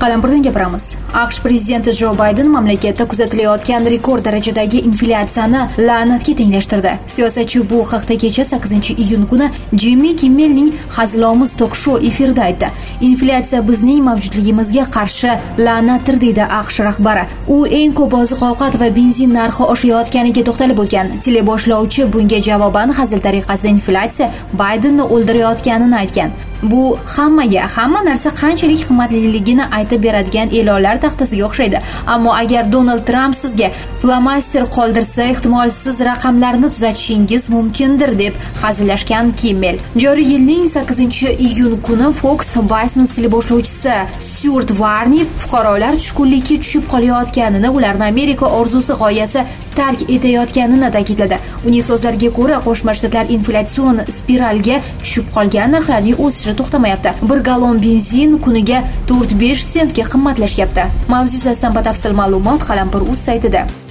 Qalampirdan gapiramiz. AQSh prezidenti Jo Bayden mamlakatda kuzatilayotgan rekord darajadagi inflyatsiyani la'natga tenglashtirdi. Siyosatchi bu haqda kecha 8-iyun kuni Jimmy Kimmelning hazilomuz tok-shou efirida aytdi. Inflyatsiya bizning mavjudligimizga qarshi la'natdir dedi AQSh rahbari. U eng ko'p oziq-ovqat va benzin narxi oshayotganiga to'xtalib o'tgan. Teleboshlovchi bunga javoban hazil tariqasida inflyatsiya Baydenni o'ldirayotganini aytgan. Bu hamma narsa qanchalik qimmatliligini aytib beradigan e'lonlar taxtasiga o'xshaydi. Ammo agar Donald Trump sizga flomaster qoldirsa, ehtimol siz raqamlarni tuzatishingiz mumkindir deb hazillashgan Kimmel. Joriy yilning 8-iyun kuni Fox Business teleboshlovchisi Stuart Varney fuqarolar tushkunlikka tushib qolayotganini, ularni Amerika orzusi g'oyasi tark etayotganini ta'kidladi. Uning so'zlariga ko'ra, Qo'shma Shtatlar inflyatsion spiralga tushib qolgan, narxlarning o'sishi to'xtamayapti. 1 gallon benzin kuniga 4-5 sentga qimmatlashyapti. Mavzu yuzasidan batafsil ma'lumot Qalampir.uz saytida.